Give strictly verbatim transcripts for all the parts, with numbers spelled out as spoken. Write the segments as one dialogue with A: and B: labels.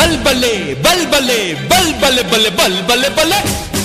A: బల్బలే బల్బలే బల్బలే బలే బల్బలే బలే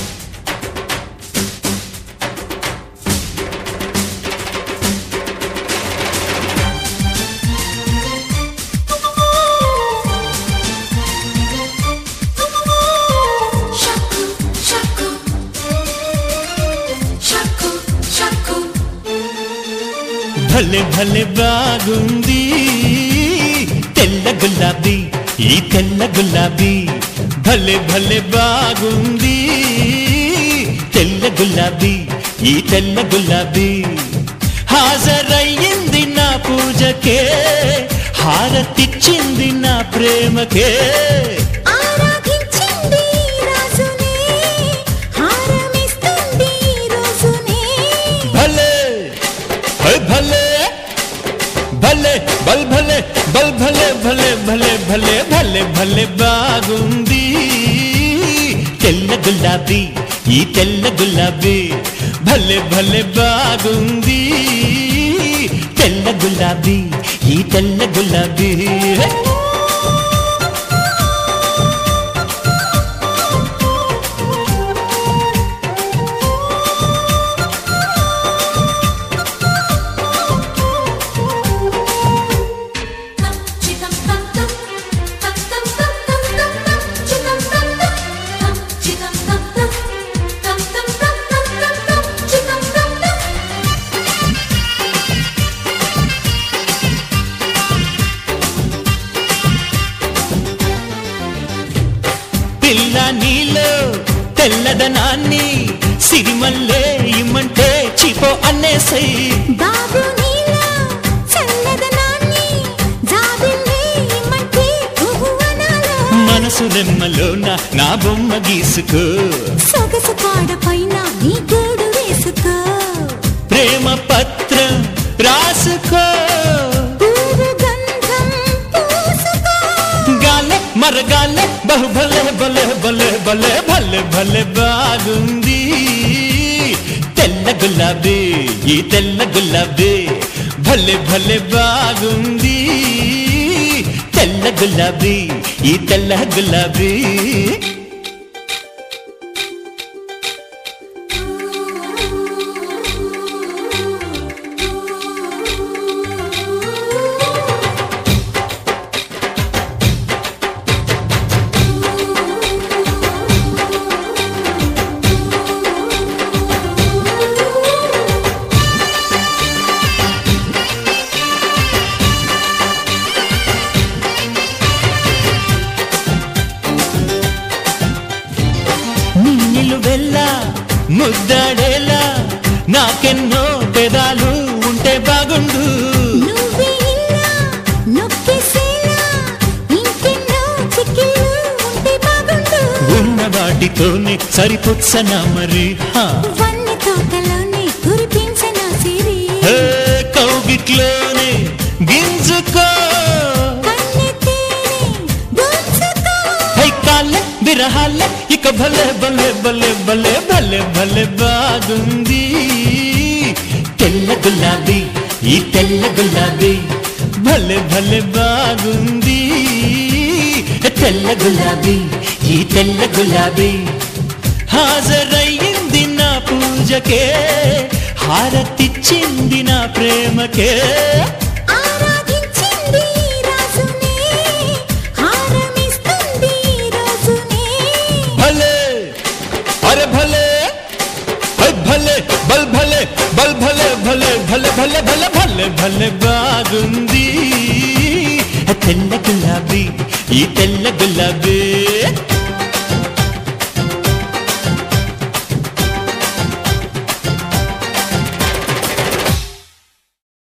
A: భలే భలే బాగుంది తెల్ల గులాబీ ఈ తెల్ల గులాబీ భలే భలే బాగుంది తెల్ల గులాబీ ఈ తెల్ల గులాబీ హాజరయ్యింది నా పూజకే హారతిచ్చింది నా ప్రేమకే భలే భలే బల్ భలే బల్ భలే భలే భలే భలే భలే భలే బాగుంది తెల్ల గులాబీ ఈ తెల్ల గులాబీ భలే భలే బాగుంది తెల్ల గులాబీ ఈ తెల్ల గులాబీ పిల్ల నీలో తెల్లదనాన్ని సిరిమల్లే ఇమ్మంటే చిపో అన్నేసై
B: బాబు నీలో చల్లదనాన్ని జాబిల్లే ఇమ్మంటే ఊహు అనాలో
A: మనసు రెమ్మలోన నా బొమ్మ గీసుకో
B: సొగసు కాడపైన నీ గూడు వేసుకో
A: ప్రేమ పత్రం రాసుకో మరగాలే బహు భలే భలే భలే భలే భలే భలే బాగుంది తెల్ల గులాబీ ఈ తెల్ల గులాబీ భలే భలే బాగుంది తెల్ల గులాబీ ఈ తెల్ల గులాబీ వెళ్ళా ముద్దాడేలా నాకెన్నో పెదాలు ఉంటే బాగుండు ఉన్న వాటితోనే సరిపుచ్చనా మరి కౌగిట్లోనే గింజుకో విరహాల ఇక భలే భలే భలే భలే భలే భలే బాగుంది తెల్ల గులాబీ ఈ తెల్ల గులాబీ భలే భలే బాగుంది తెల్ల గులాబీ ఈ తెల్ల గులాబీ హాజరయ్యింది నా పూజకే హారతిచ్చింది నా ప్రేమకే अरे भले भले बल भले बल भले भले भले भले भले भले भले बागुंदी तेल्ल गुलाबी ई तेल्ल गुलाबी